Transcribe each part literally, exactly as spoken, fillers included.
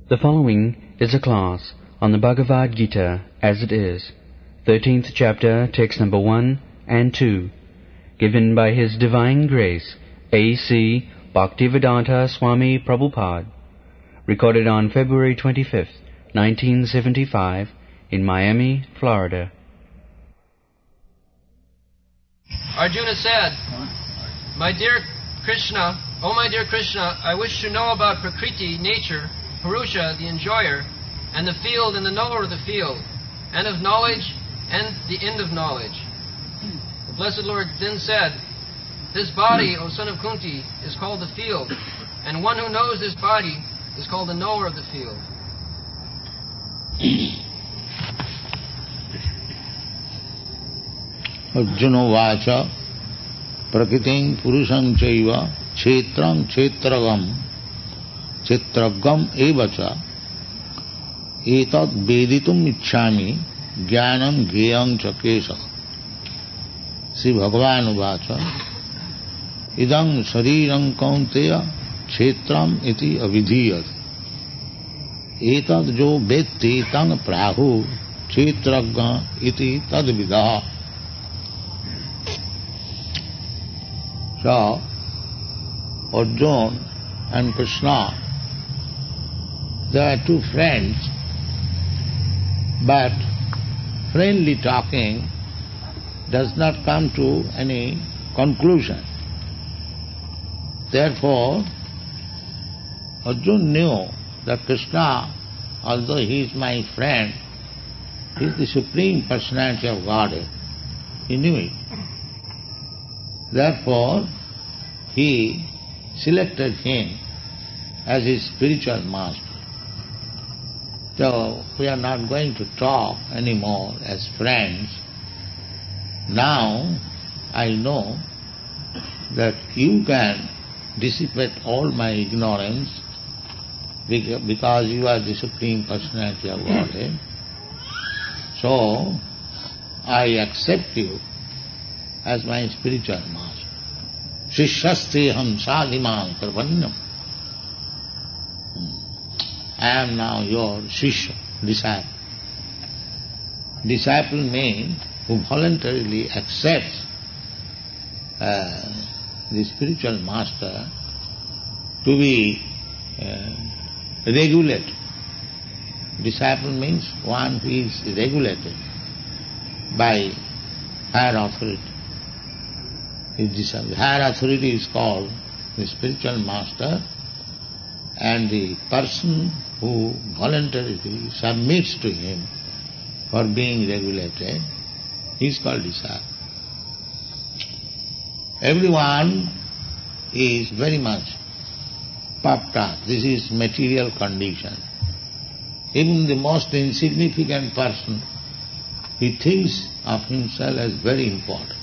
The following is a class on the Bhagavad Gita as it is, thirteenth chapter, text number one and two, given by His Divine Grace, A C Bhaktivedanta Swami Prabhupada, recorded on February twenty-fifth, nineteen seventy-five, in Miami, Florida. Arjuna said, My dear Krishna, oh my dear Krishna, I wish to know about Prakriti, nature, Purusha, the enjoyer, and the field and the knower of the field, and of knowledge and the end of knowledge. The Blessed Lord then said, This body, O son of Kunti, is called the field, and one who knows this body is called the knower of the field. Arjuna vacha prakritim purusham chaiva kshetram kshetragam kshetragam evacha etat veditum ichchami jnanam gyayam cha kesha. Sri Bhagavan vacha idam shariram kaunteya kshetram iti avidhiyat etat jo vetti tang prahu kshetragam iti tad vidah. So, Arjuna and Krishna, they are two friends, but friendly talking does not come to any conclusion. Therefore, Arjuna knew that Krishna, although he is my friend, he is the Supreme Personality of Godhead. He knew it. Therefore, he selected him as his spiritual master. So, we are not going to talk anymore as friends. Now, I know that you can dissipate all my ignorance because you are the Supreme Personality of Godhead. So, I accept you as my spiritual master. Shishyasteham sadhimam karvanyam. I am now your Shishya, disciple. Disciple means who voluntarily accepts uh, the spiritual master to be uh, regulated. Disciple means one who is regulated by higher authority. The higher authority is called the spiritual master, and the person who voluntarily submits to him for being regulated is called disciple. Everyone is very much puffed up. This is material condition. Even the most insignificant person, he thinks of himself as very important.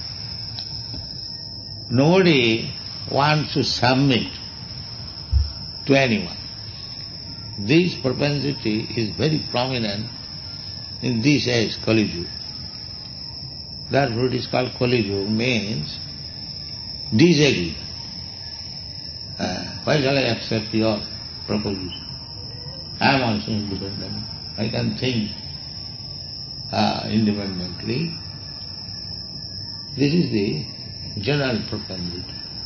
Nobody wants to submit to anyone. This propensity is very prominent in this age, Kali Yuga. Therefore it is called Kali Yuga, means disagree. Uh, why shall I accept your proposition? I am also independent. I can think uh, independently. This is the general propensity.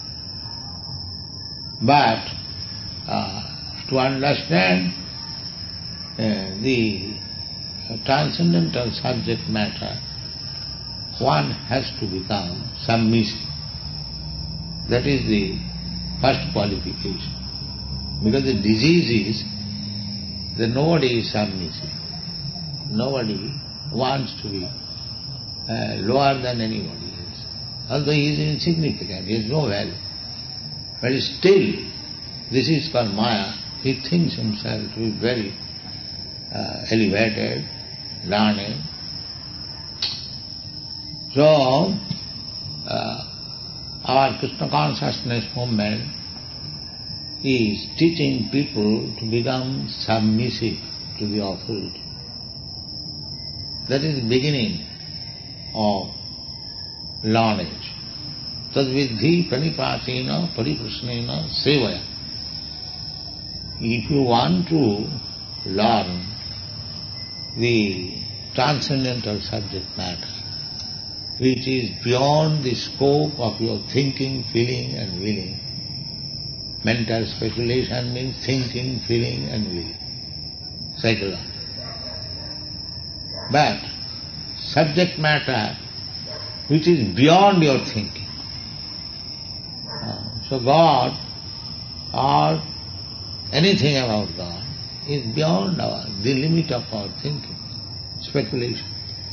But uh, to understand uh, the transcendental subject matter, one has to become submissive. That is the first qualification. Because the disease is that nobody is submissive. Nobody wants to be uh, lower than anybody. Although he is insignificant, he has no value. But still, this is called Maya. He thinks himself to be very uh, elevated, learned. So, uh, our Krishna consciousness movement is teaching people to become submissive to the authority. That is the beginning of knowledge. Tadvidhi pranipatena pariprasnena sevaya. If you want to learn the transcendental subject matter, which is beyond the scope of your thinking, feeling and willing. Mental speculation means thinking, feeling and willing. Psychology. But subject matter which is beyond your thinking. So God or anything about God is beyond our, the limit of our thinking, speculation.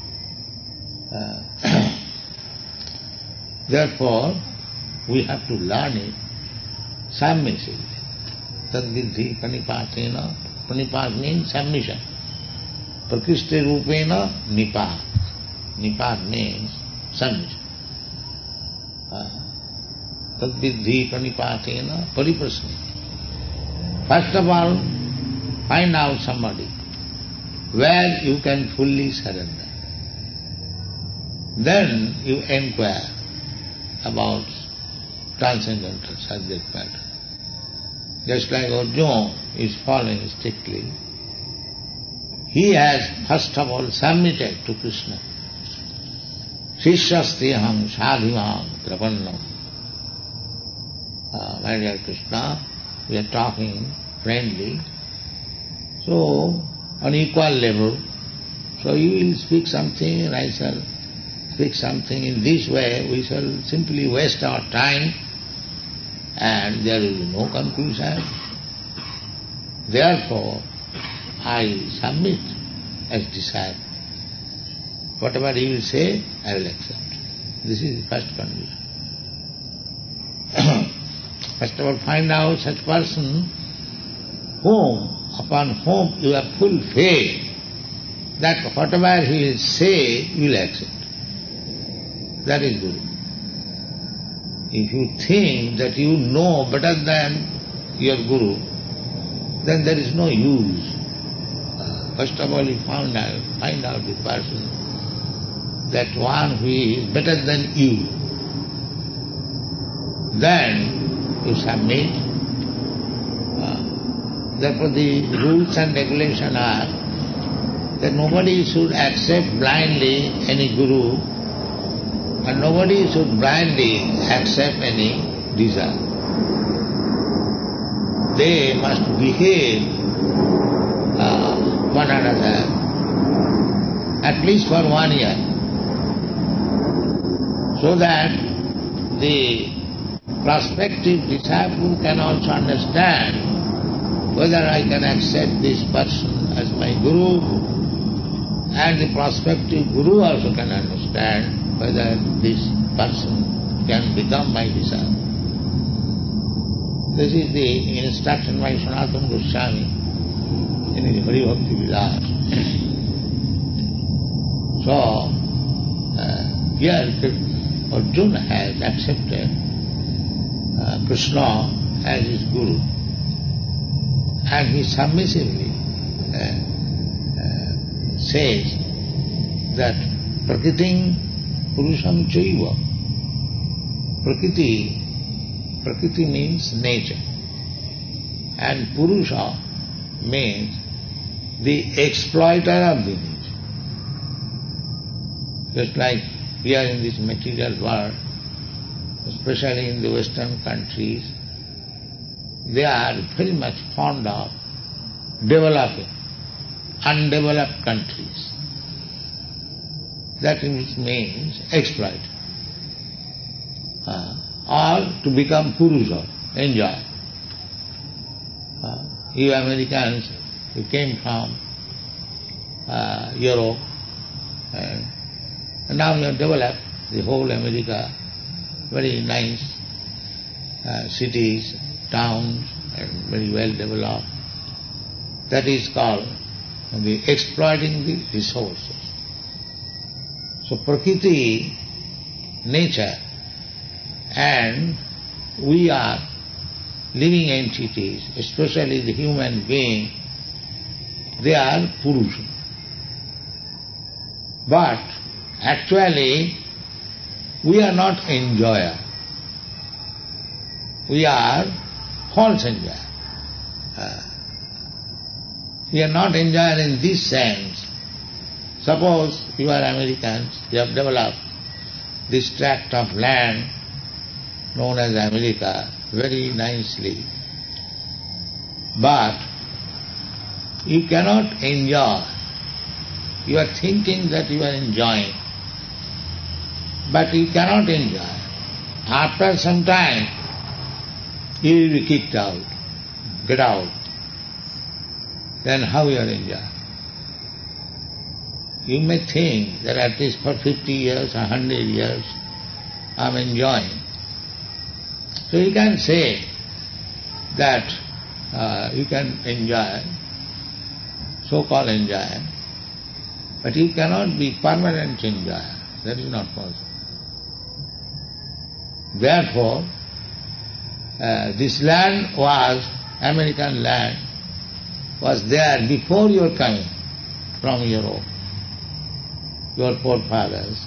Uh, therefore, we have to learn it submissively. Tadviddhi pranipatena. Pranipat means submission. Prakristi rupena nipat. Nipat means submission. Tadviddhi pranipatena pariprasni. First of all, find out somebody where you can fully surrender. Then you inquire about transcendental subject matter. Just like Arjuna is following strictly, he has first of all submitted to Krishna. Shishyasteham sadhimam prapannam. Uh, my dear Krishna, we are talking friendly, so on equal level, so you will speak something and I shall speak something. In this way we shall simply waste our time and there will be no conclusion. Therefore, I submit as disciple. Whatever he will say, I will accept. This is the first condition. First of all, find out such person whom, upon whom you have full faith that whatever he will say, you will accept. That is good. If you think that you know better than your Guru, then there is no use. Uh, first of all, you find out, find out the person, that one who is better than you. Then you submit. Uh, therefore the rules and regulations are that nobody should accept blindly any Guru, and nobody should blindly accept any desire. They must behave uh, one another at least for one year, so that the prospective disciple can also understand whether I can accept this person as my Guru, and the prospective Guru also can understand whether this person can become my disciple. This is the instruction by Sanatana Goswami in his Hari Bhakti Vilas. So, uh, here Arjuna has accepted uh, Krishna as his Guru, and he submissively uh, uh, says that Prakritim Purusham Chaiva. Prakriti, Prakriti means nature, and Purusha means the exploiter of the nature. Just like we are in this material world, especially in the Western countries, they are very much fond of developing undeveloped countries. That means exploit, uh, or to become Purusha, enjoy. Uh, you Americans, you came from uh, Europe, and, and now you have developed the whole America, very nice uh, cities, towns, and very well developed. That is called the exploiting the resources. So Prakriti, nature, and we are living entities, especially the human being, they are Purusha. But actually, we are not enjoyer. We are false enjoyer. Uh, We are not enjoyer in this sense. Suppose you are Americans, you have developed this tract of land known as America very nicely, but you cannot enjoy. You are thinking that you are enjoying, but you cannot enjoy. After some time, you will be kicked out. Get out. Then how you are enjoying? You may think that at least for fifty years or one hundred years I am enjoying. So you can say that uh, you can enjoy, so-called enjoy, but you cannot be permanent enjoyer. That is not possible. Therefore, uh, this land was, American land, was there before your coming from Europe, your forefathers.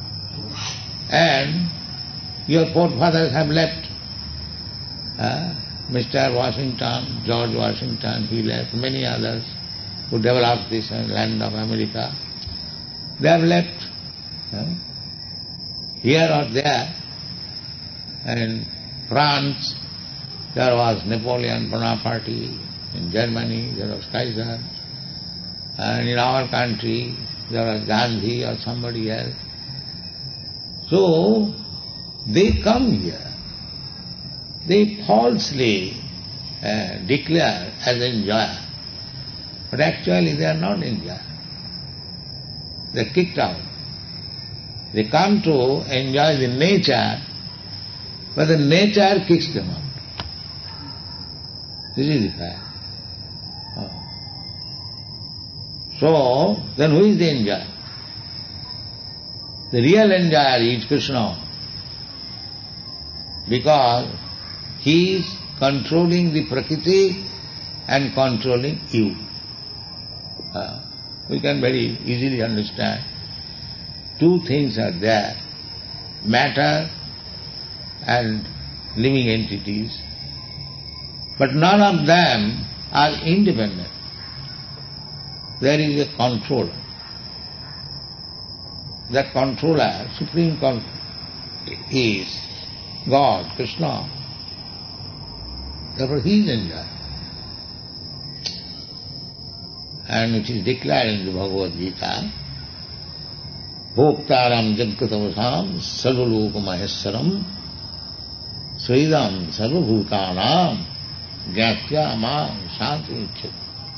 And your forefathers have left. Uh, Mister Washington, George Washington, he left, many others who developed this land of America. They have left uh, here or there. In France, there was Napoleon Bonaparte. In Germany, there was Kaiser. And in our country, there was Gandhi or somebody else. So, they come here. They falsely uh, declare as enjoyer. But actually they are not enjoyer. They are kicked out. They come to enjoy the nature, but the nature kicks them out. This is the fact. So, then who is the enjoyer? The real enjoyer is Krishna, because he is controlling the Prakriti and controlling you. Uh, we can very easily understand. Two things are there, matter and living entities, but none of them are independent. There is a controller. That controller, supreme controller, is God, Krishna. Therefore he is enjoyer. And it is declared in the Bhagavad Gita, Bhoktaram Jaggatavasam Sarvaloka Maheswaram Sridam Sarvabhutanam Gyatya Mam Shanti Icchati.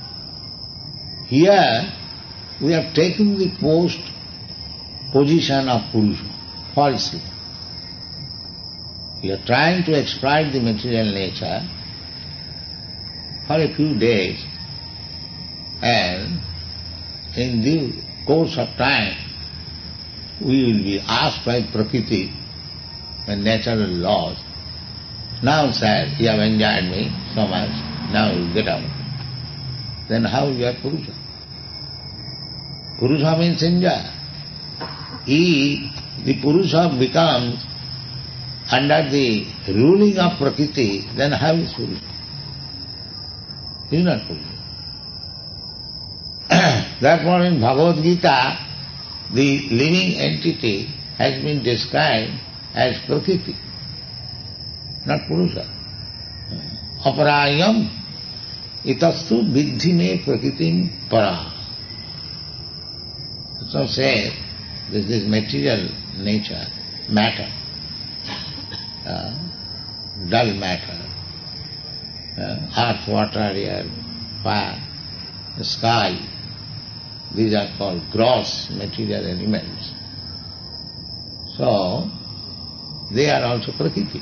Here we have taken the post position of Purusha falsely. We are trying to exploit the material nature for a few days, and in the course of time we will be asked by Prakriti and natural laws, now sir, you have enjoyed me so much, now you get out. Then how you are Purusha? Purusha means enjoyer. He, the Purusha becomes under the ruling of Prakriti, then how is Purusha? He is not Purusha. Therefore in Bhagavad Gita, the living entity has been described as Prakriti, not Purusha. Aparayam itastu viddhi me prakritim para. So say, this is material nature, matter, uh, dull matter, uh, earth, water, air, fire, the sky. These are called gross material elements. So, they are also Prakriti.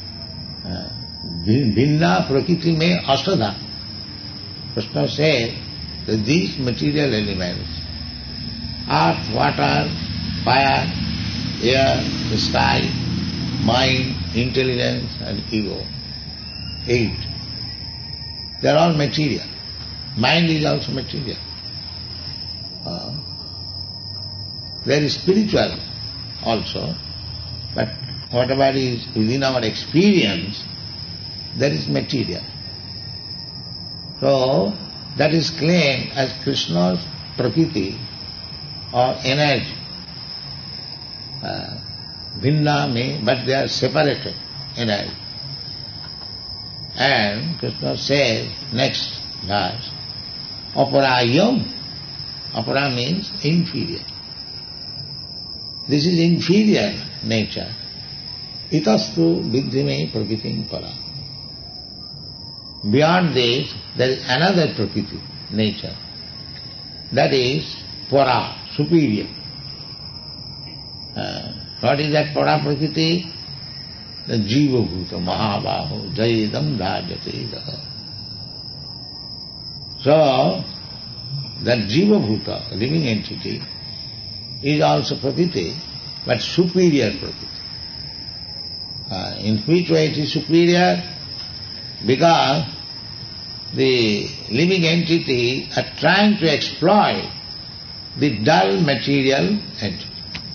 Bhinna Prakriti me asada. Krishna says that these material elements, earth, water, fire, air, the sky, mind, intelligence and ego, eight. They are all material. Mind is also material. Uh, there is spiritual also, but whatever is within our experience, that is material. So, that is claimed as Krishna's prakriti or energy. Uh, Bhinna me, but they are separated energy. And Krishna says, next verse, Aparayam. Apara means inferior. This is inferior nature. Itastu viddhime prakritim para. Beyond this, there is another prakriti, nature. That is para, superior. Uh, what is that para prakriti? The jiva bhuta, mahabaho, jayedam dhajate daha. So, that jiva bhuta, living entity, is also prakriti, but superior prakriti. Uh, in which way it is superior? Because the living entity are trying to exploit the dull material entity.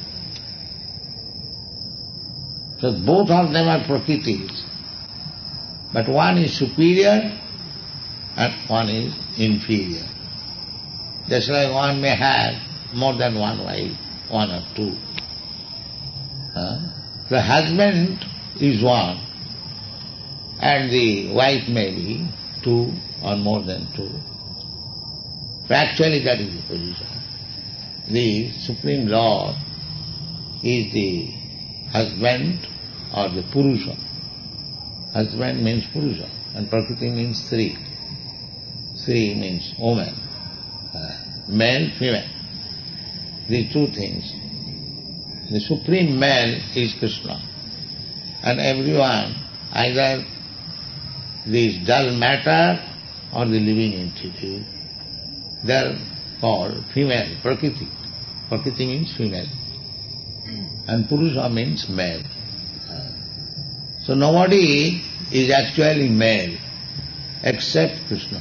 So both of them are prakritis, but one is superior and one is inferior. Just like one may have more than one wife, one or two. Huh? The husband is one, and the wife may be two or more than two. Actually that is the position. The Supreme Lord is the husband or the Purusha. Husband means Purusha and Prakriti means Sri. Sri means woman. Uh, male, female. These two things. The Supreme Male is Krishna. And everyone, either this dull matter or the living entity, they are called female, Prakriti. Prakriti means female. And Purusha means male. So nobody is actually male except Krishna.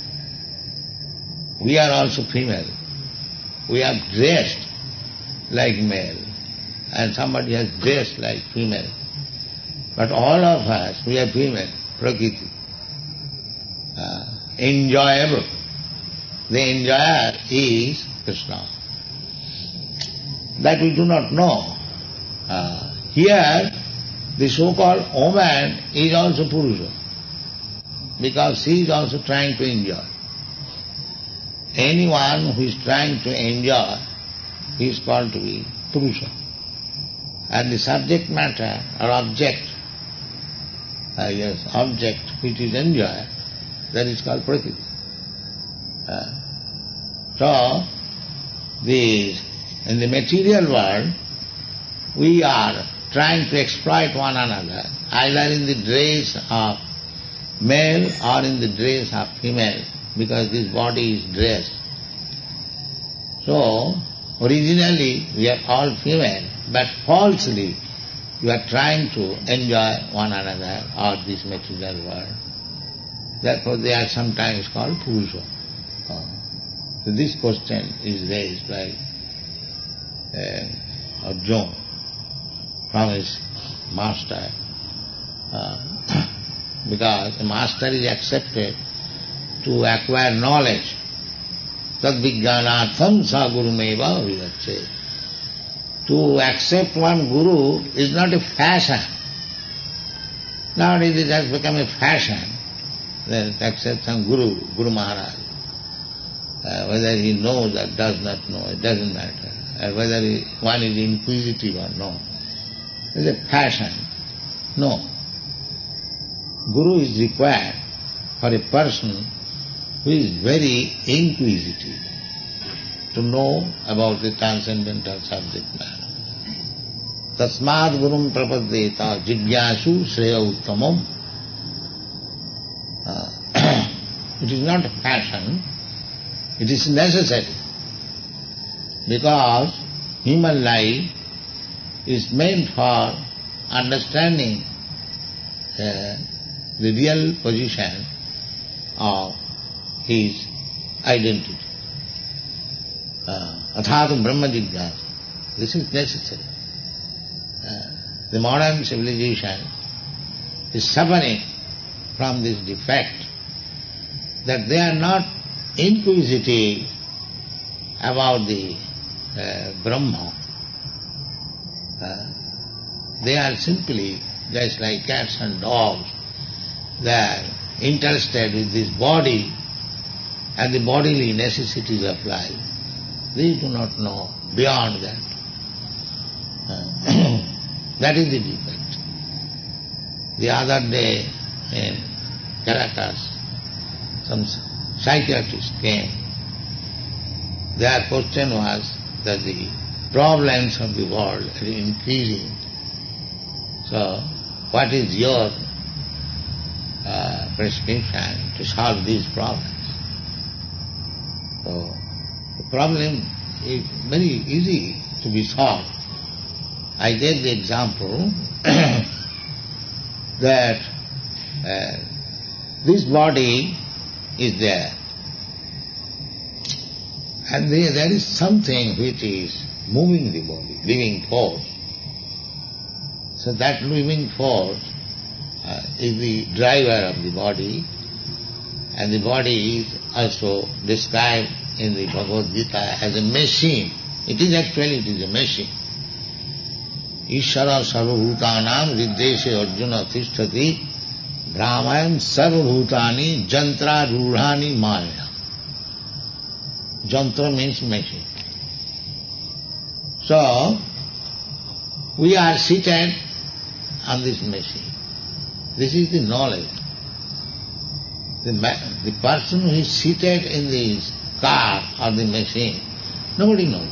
We are also female. We are dressed like male, and somebody has dressed like female. But all of us, we are female, Prakriti. Uh, enjoyable. The enjoyer is Krishna. That we do not know. Uh, here, the so-called woman is also Purusha, because she is also trying to enjoy. Anyone who is trying to enjoy is called to be Purusha. And the subject matter or object, uh, yes, object which is enjoy, that is called Prakriti. Uh, so, the, in the material world, we are trying to exploit one another, either in the dress of male or in the dress of female, because this body is dressed. So, originally we are all female, but falsely we are trying to enjoy one another or this material world. Therefore they are sometimes called Purusha. So this question is raised by uh, Arjuna from his master, uh, because the master is accepted to acquire knowledge. Tad vijnanatham sa gurumeva vidache. To accept one guru is not a fashion. Nowadays it has become a fashion. Then accept some guru, Guru Maharaj. Uh, whether he knows or does not know, it doesn't matter. Uh, whether he, one is inquisitive or no. It's a fashion. No. Guru is required for a person who is very inquisitive to know about the transcendental subject matter. Tasmad gurum prapaddeta jigyasu shreya uttamam. Uh, it is not a fashion, it is necessary, because human life is meant for understanding uh, the real position of his identity. Athatum Brahma Jigyasa. This is necessary. Uh, the modern civilization is suffering from this defect that they are not inquisitive about the uh, Brahma. Uh, they are simply just like cats and dogs. They are interested with this body and the bodily necessities of life. They do not know beyond that. Uh, that is the defect. The other day in Caracas, some psychiatrists came. Their question was that the problems of the world are increasing. So, what is your uh, prescription to solve these problems? So, the problem is very easy to be solved. I gave the example that uh, this body is there, and there, there is something which is moving the body, living force. So that living force uh, is the driver of the body, and the body is also described in the Bhagavad Gita as a machine. It is actually it is a machine. Ishara sarvabhutanam riddeshe arjuna tishtati brahmayam sarvabhutani jantra rudhani maya. Jantra means machine. So, we are seated on this machine. This is the knowledge. The, the person who is seated in this car or the machine, nobody knows.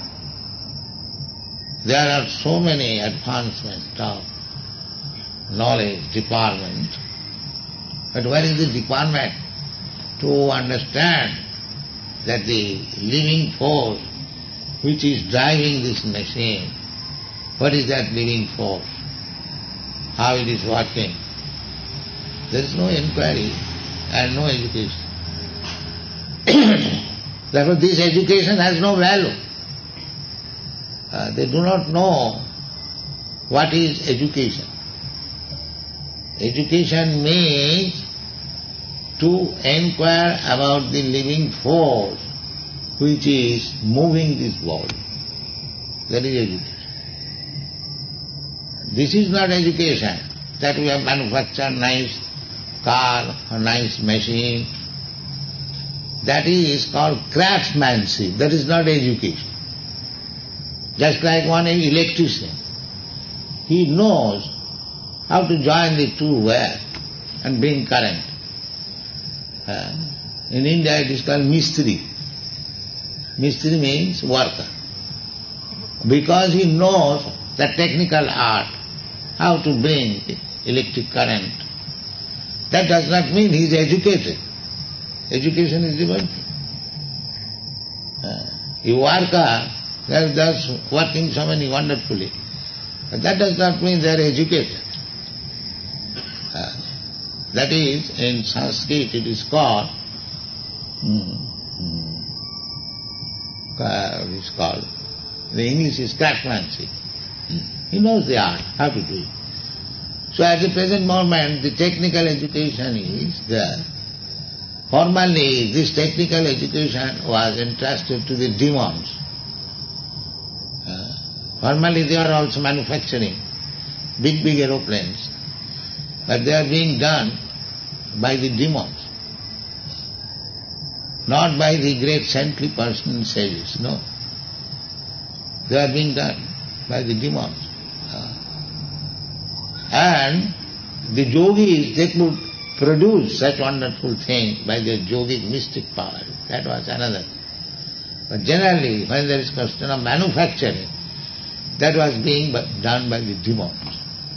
There are so many advancements of knowledge department, but where is the department to understand that the living force which is driving this machine, what is that living force? How it is working? There is no inquiry and no education. Therefore this education has no value. Uh, they do not know what is education. Education means to inquire about the living force which is moving this body. That is education. This is not education, that we have manufactured nice car, a nice machine. That is called craftsmanship. That is not education. Just like one electrician, he knows how to join the two wires and bring current. Uh, in India it is called mistri. Mistri means worker. Because he knows the technical art, how to bring electric current. That does not mean he is educated. Education is different. Uh, a worker, they are just working so many wonderfully. But that does not mean they are educated. Uh, that is, in Sanskrit it is called, hmm, hmm, uh, it is called, the English is craftsmanship. He knows the art, how to do it. So at the present moment, the technical education is there. Formerly, this technical education was entrusted to the demons. Uh, formerly, they are also manufacturing big, big aeroplanes, but they are being done by the demons, not by the great saintly person sages, no. They are being done by the demons. Uh, and the yogis, they could produce such wonderful things by their yogic mystic power. That was another thing. But generally, when there is question of manufacturing, that was being done by the demons.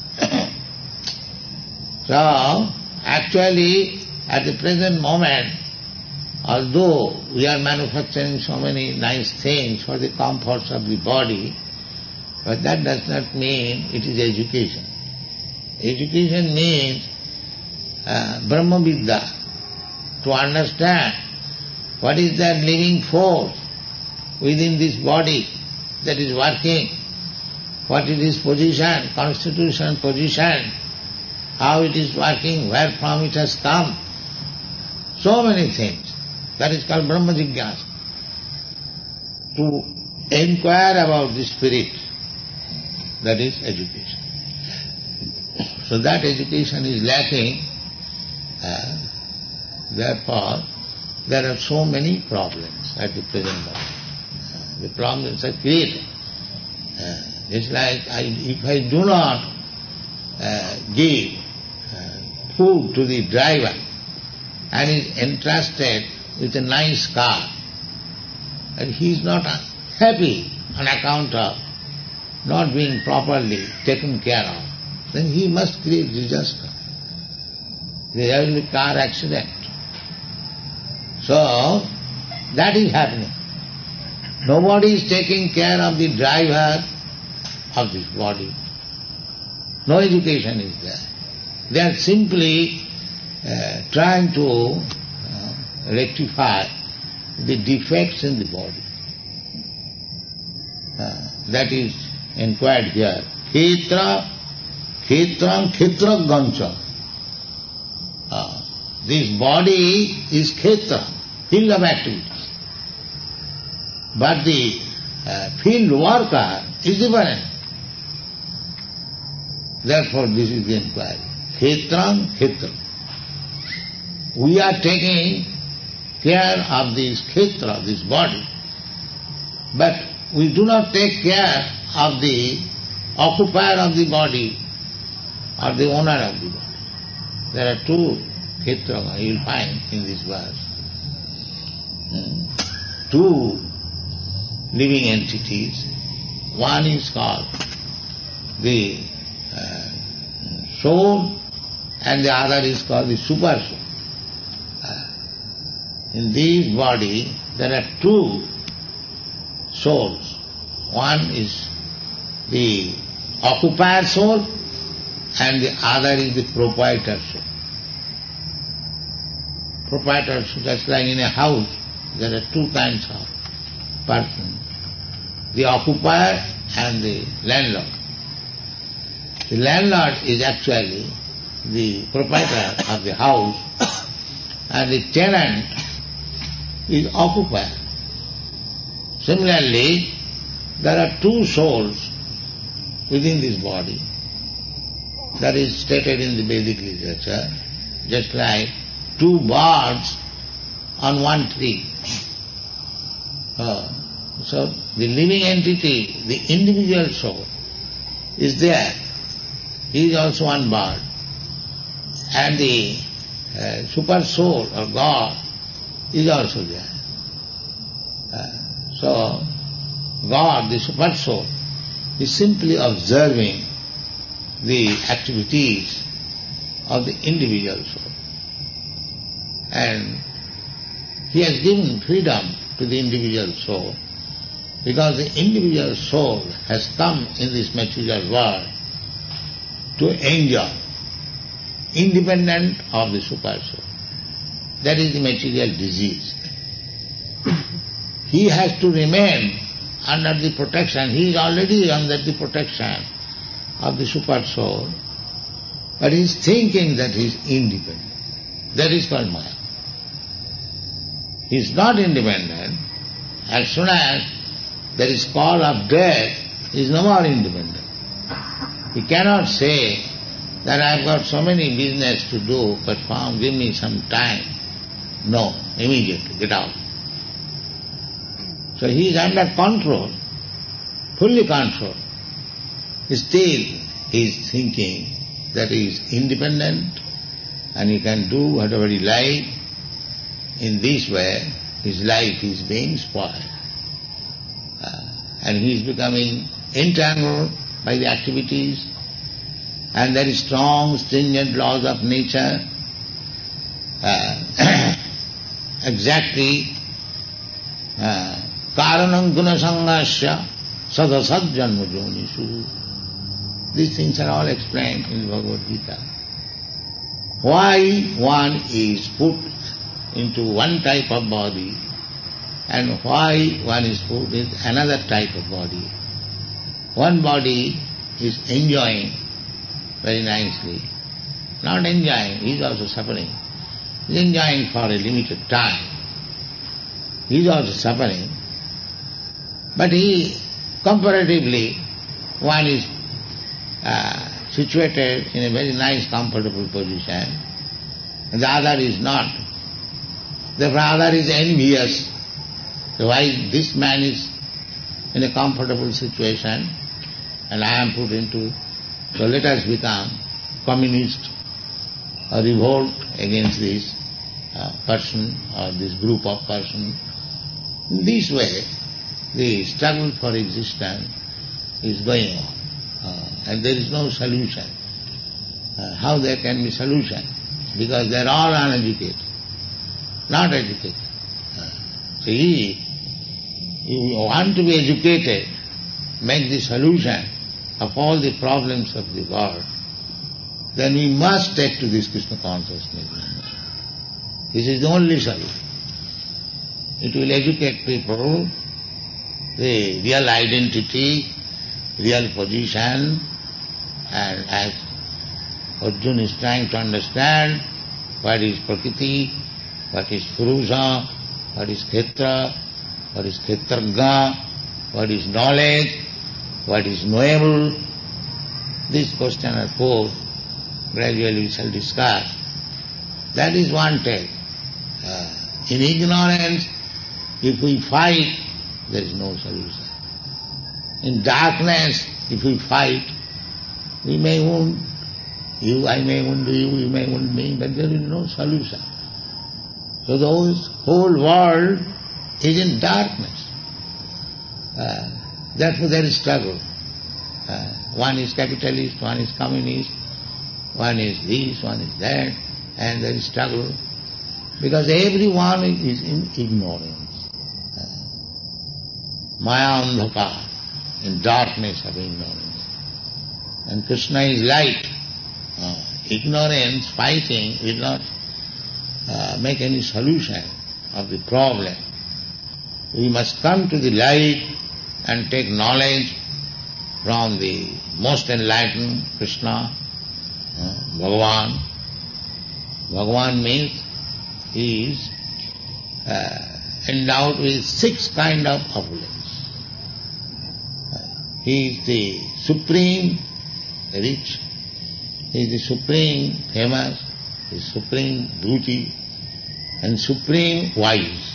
So, actually, at the present moment, although we are manufacturing so many nice things for the comforts of the body, but that does not mean it is education. Education means uh, Brahma Vidya, to understand what is that living force within this body that is working, what is its position, constitution, position, how it is working, where from it has come, so many things. That is called Brahma Jigyasa. To inquire about the spirit, that is education. So that education is lacking, and therefore there are so many problems at the present moment. The problems are created. Uh, it's like I, if I do not uh, give uh, food to the driver and is entrusted with a nice car, and he is not happy on account of not being properly taken care of, then he must create disaster. There will be car accident. So, that is happening. Nobody is taking care of the driver of this body. No education is there. They are simply uh, trying to uh, rectify the defects in the body. Uh, that is inquired here. Khetra, khetram, khetra gancha. Uh, this body is khetra, field of activities. But the uh, field worker is different. Therefore this is the inquiry. Khetram, khetram. We are taking care of this khetra, this body, but we do not take care of the occupier of the body or the owner of the body. There are two khetra you will find in this verse. Hmm. Two living entities. One is called the uh, soul and the other is called the super soul. Uh, in this body there are two souls. One is the occupier soul and the other is the proprietor soul. Proprietor soul, just like in a house, there are two kinds of persons, the occupier and the landlord. The landlord is actually the proprietor of the house and the tenant is occupier. Similarly, there are two souls within this body. That is stated in the Vedic literature, just like two birds on one tree. Uh, so the living entity, the individual soul, is there. He is also one bird. And the uh, super soul or God is also there. Uh, so God, the super soul, is simply observing the activities of the individual soul. And He has given freedom to the individual soul because the individual soul has come in this material world to enjoy, independent of the super soul. That is the material disease. He has to remain under the protection. He is already under the protection of the super soul, but he is thinking that he is independent. That is called Maya. He is not independent. As soon as there is call of death, he is no more independent. He cannot say that I have got so many business to do, but Farm, give me some time. No, immediately, get out. So he is under control, fully controlled. Still he is thinking that he is independent and he can do whatever he likes. In this way, his life is being spoiled. Uh, and he is becoming entangled by the activities, and there is strong, stringent laws of nature. Uh, exactly, karanam gunasangasya sadasad janma jonishu. These things are all explained in the Bhagavad Gita. Why one is put into one type of body and why one is put in another type of body. One body is enjoying very nicely. Not enjoying, he is also suffering. He is enjoying for a limited time. he is also suffering, but he, comparatively, one is uh, situated in a very nice, comfortable position, and the other is not. The other is envious. So why this man is in a comfortable situation and I am put into, so let us become communist or revolt against this uh, person or this group of persons. In this way, the struggle for existence is going on, uh, and there is no solution. Uh, how there can be solution? Because they are all uneducated, not educated. Uh, so he, you want to be educated, make the solution of all the problems of the world, then we must take to this Krishna consciousness. This is the only solution. It will educate people the real identity, real position, and as Arjuna is trying to understand what is Prakriti, what is Purusha, what is Kshetra, what is Kshetragna, what is knowledge, what is knowable. This question are four, gradually we shall discuss. That is one take. Uh, in ignorance, if we fight, there is no solution. In darkness, if we fight, we may wound you, I may wound you, you may wound me, but there is no solution. So the whole world is in darkness. Uh, therefore there is struggle. Uh, one is capitalist, one is communist, one is this, one is that, and there is struggle. Because everyone is in ignorance. Uh, Maya andhaka, in darkness of ignorance. And Krishna is light. Uh, ignorance, fighting will not uh, make any solution of the problem. We must come to the light and take knowledge from the most enlightened Krishna, uh, Bhagavan. Bhagavan means he is uh, endowed with six kind of opulence. Uh, he is the supreme rich, he is the supreme famous, he is supreme beauty, and supreme wise.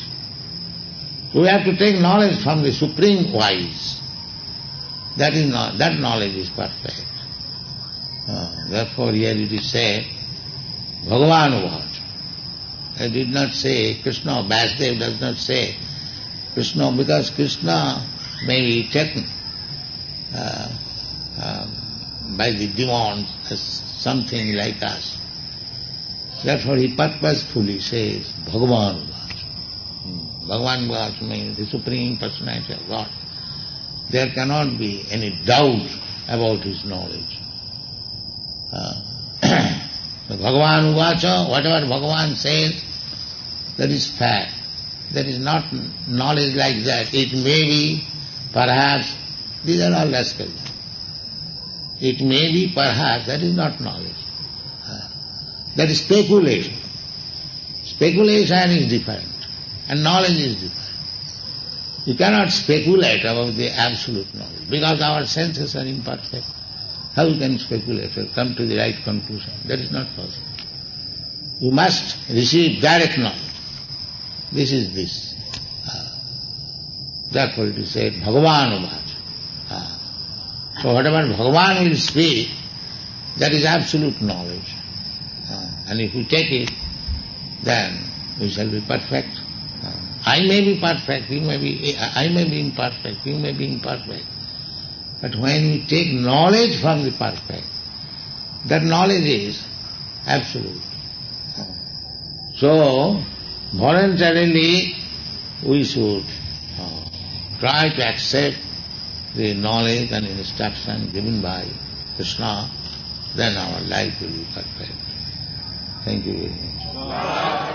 So we have to take knowledge from the supreme wise. That is not, that knowledge is perfect. Uh, therefore here it is said, Bhagavan Uvacha. I did not say Krishna, Vasudev does not say Krishna, because Krishna may be taken uh, uh, by the demons as something like us. Therefore he purposefully says Bhagavan Uvacha. Hmm. Bhagavan Uvacha means the Supreme Personality of God. There cannot be any doubt about his knowledge. Uh, so Bhagavan Uvacha, whatever Bhagavan says, that is fact. That is not knowledge like that. It may be, perhaps, these are all rascals. It may be, perhaps, that is not knowledge. Uh, that is speculation. Speculation is different, and knowledge is different. You cannot speculate about the absolute knowledge, because our senses are imperfect. How you can speculate or come to the right conclusion? That is not possible. You must receive direct knowledge. This is this. Uh, therefore it is said, Bhagavan Uvacha. Uh, so whatever Bhagavan will speak, that is absolute knowledge. Uh, and if we take it, then we shall be perfect. Uh, I may be perfect, you may be, I may be imperfect, you may be imperfect. But when we take knowledge from the perfect, that knowledge is absolute. So, voluntarily we should uh, try to accept the knowledge and instruction given by Krishna, then our life will be perfect. Thank you very much.